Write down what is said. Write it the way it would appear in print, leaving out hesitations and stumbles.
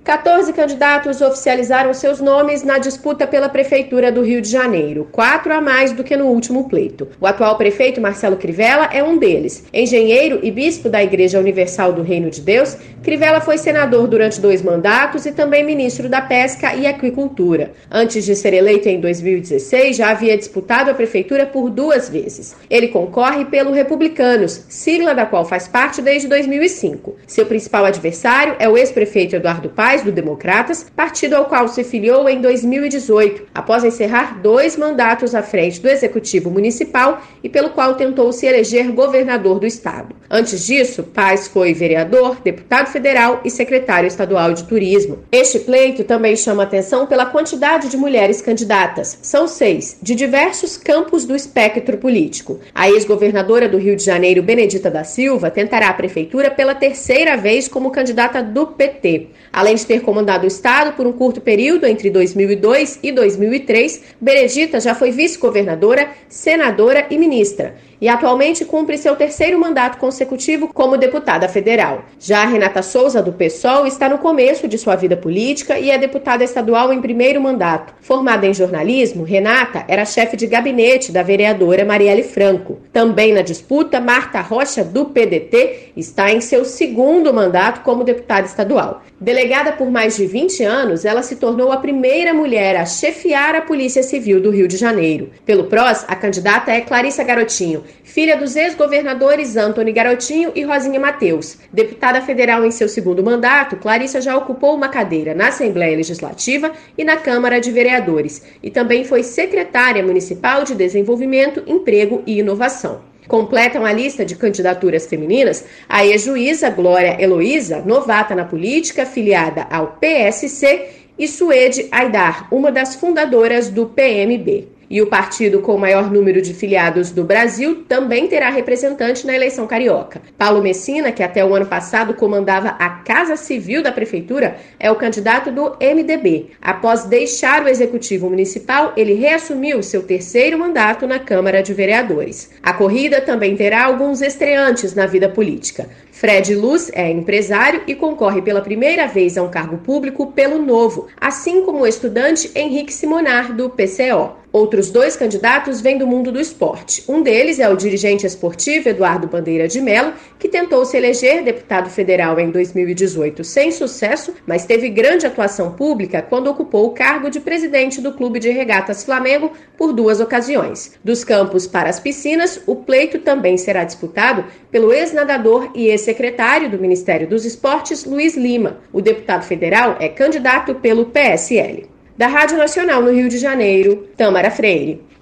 14 candidatos oficializaram seus nomes na disputa pela Prefeitura do Rio de Janeiro, 4 a mais do que no último pleito. O atual prefeito Marcelo Crivella é um deles. Engenheiro e bispo da Igreja Universal do Reino de Deus, Crivella foi senador durante 2 mandatos e também ministro da Pesca e Aquicultura. Antes de ser eleito em 2016, já havia disputado a prefeitura por 2 vezes. Ele concorre pelo Republicanos, sigla da qual faz parte desde 2005. Seu principal adversário é o ex-prefeito Eduardo Paes, do Democratas, partido ao qual se filiou em 2018, após encerrar 2 mandatos à frente do Executivo Municipal e pelo qual tentou se eleger governador do estado. Antes disso, Paes foi vereador, deputado federal e secretário estadual de turismo. Este pleito também chama atenção pela quantidade de mulheres candidatas. São 6, de diversos campos do espectro político. A ex-governadora do Rio de Janeiro, Benedita da Silva, tentará a prefeitura pela 3ª vez como candidata do PT. Além de ter comandado o estado por um curto período entre 2002 e 2003, Benedita já foi vice-governadora, senadora e ministra. E atualmente cumpre seu 3º mandato consecutivo como deputada federal. Já Renata Souza, do PSOL, está no começo de sua vida política e é deputada estadual em 1º mandato. Formada em jornalismo, Renata era chefe de gabinete da vereadora Marielle Franco. Também na disputa, Marta Rocha, do PDT, está em seu 2º mandato como deputada estadual. Delegada por mais de 20 anos, ela se tornou a primeira mulher a chefiar a Polícia Civil do Rio de Janeiro. Pelo PROS, a candidata é Clarissa Garotinho, filha dos ex-governadores Antony Garotinho e Rosinha Mateus. Deputada federal em seu 2º mandato, Clarissa já ocupou uma cadeira na Assembleia Legislativa e na Câmara de Vereadores, e também foi secretária municipal de Desenvolvimento, Emprego e Inovação. Completam a lista de candidaturas femininas a ex-juíza Glória Heloísa, novata na política, filiada ao PSC, e Suede Aidar, uma das fundadoras do PMB. E o partido com o maior número de filiados do Brasil também terá representante na eleição carioca. Paulo Messina, que até o ano passado comandava a Casa Civil da Prefeitura, é o candidato do MDB. Após deixar o Executivo Municipal, ele reassumiu seu 3º mandato na Câmara de Vereadores. A corrida também terá alguns estreantes na vida política. Fred Luz é empresário e concorre pela primeira vez a um cargo público pelo Novo, assim como o estudante Henrique Simonar, do PCO. Outros 2 candidatos vêm do mundo do esporte. Um deles é o dirigente esportivo Eduardo Bandeira de Mello, que tentou se eleger deputado federal em 2018 sem sucesso, mas teve grande atuação pública quando ocupou o cargo de presidente do Clube de Regatas Flamengo por 2 ocasiões. Dos campos para as piscinas, o pleito também será disputado pelo ex-nadador e ex-secretário do Ministério dos Esportes, Luiz Lima. O deputado federal é candidato pelo PSL. Da Rádio Nacional no Rio de Janeiro, Tâmara Freire.